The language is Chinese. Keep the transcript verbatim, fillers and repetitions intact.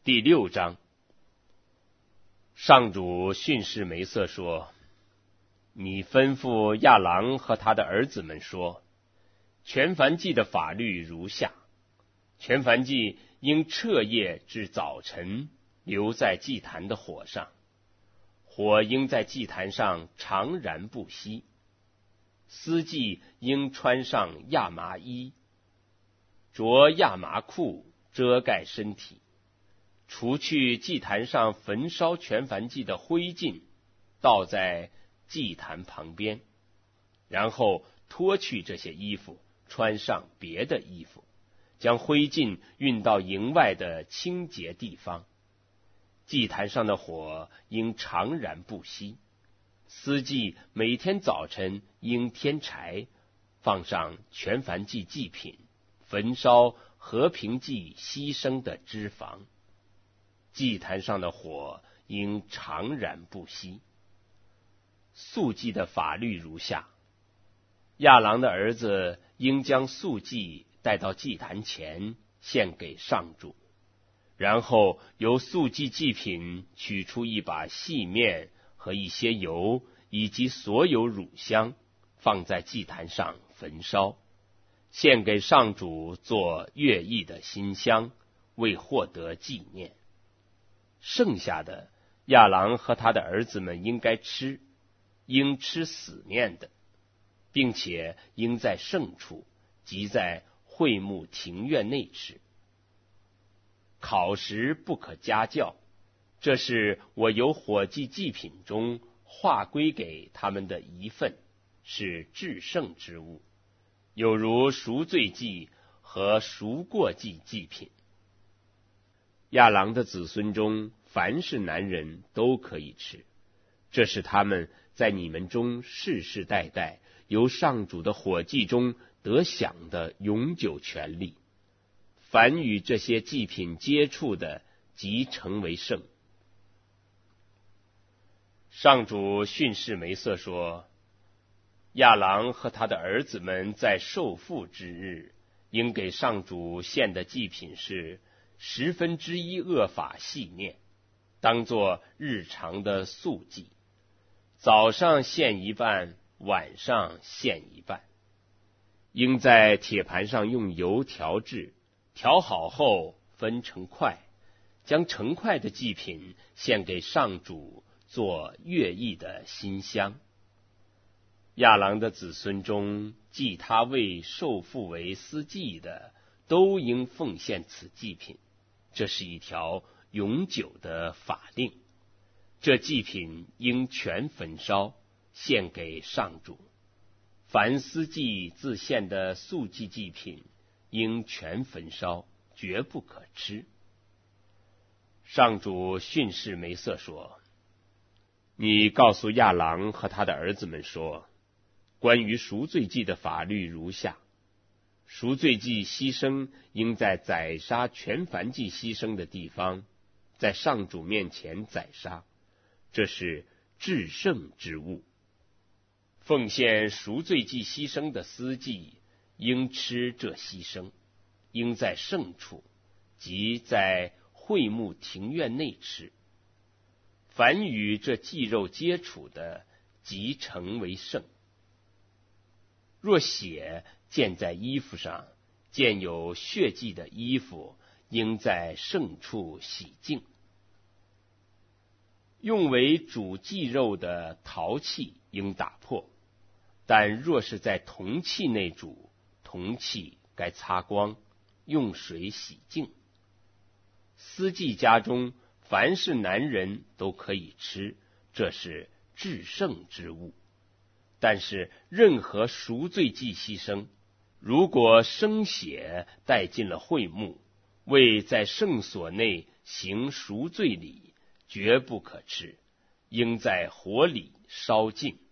第六章，上主训示梅瑟说：你吩咐亚郎和他的儿子们说，全燔祭的法律如下：全燔祭应彻夜至早晨留在祭坛的火上，火应在祭坛上常燃不息。司祭应穿上亚麻衣，着亚麻裤遮盖身体，除去祭坛上焚烧全燔祭的灰烬，倒在祭坛旁边，然后脱去这些衣服，穿上别的衣服，将灰烬运到营外的清洁地方。祭坛上的火应常燃不息。司祭每天早晨应添柴，放上全燔祭祭品，焚烧和平祭牺牲的脂肪。祭坛上的火应常燃不息。素祭的法律如下：亚郎的儿子应将素祭带到祭坛前，献给上主，然后由素祭祭品取出一把细面和一些油，以及所有乳香，放在祭坛上焚烧，献给上主做悦意的馨香，为获得纪念。剩下的，亚郎和他的儿子们应该吃，应吃死面的，并且应在圣处，即在会幕庭院内吃。烤食不可加酵，这是我由火祭祭品中划归给他们的一份，是至圣之物，有如赎罪祭和赎过祭祭品。亚郎的子孙中凡是男人都可以吃，这是他们在你们中世世代代由上主的火祭中得享的永久权利。凡与这些祭品接触的，即成为圣。上主训示梅瑟说：亚郎和他的儿子们在受父之日，应给上主献的祭品是十分之一厄法细面，当作日常的素祭，早上献一半，晚上献一半。应在铁盘上用油调制，调好后分成块，将成块的祭品献给上主做悦意的馨香。亚郎的子孙中，祭他为受父为司祭的，都应奉献此祭品，这是一条永久的法令。这祭品应全焚烧，献给上主。凡司祭自献的素祭祭品，应全焚烧，绝不可吃。上主训示梅瑟说：你告诉亚郎和他的儿子们说，关于赎罪祭的法律如下：赎罪祭牺牲应在宰杀全燔祭牺牲的地方，在上主面前宰杀，这是至圣之物。奉献赎罪祭牺牲的司祭应吃这牺牲，应在圣处，即在会幕庭院内吃。凡与这祭肉接触的，即成为圣。若血溅在衣服上，见有血迹的衣服，应在圣处洗净。用为煮祭肉的陶器应打破，但若是在铜器内煮，铜器该擦光，用水洗净。司祭家中凡是男人都可以吃，这是至圣之物。但是任何赎罪祭牺牲，如果生血带进了会幕，为在圣所内行赎罪礼，绝不可吃，应在火里烧尽。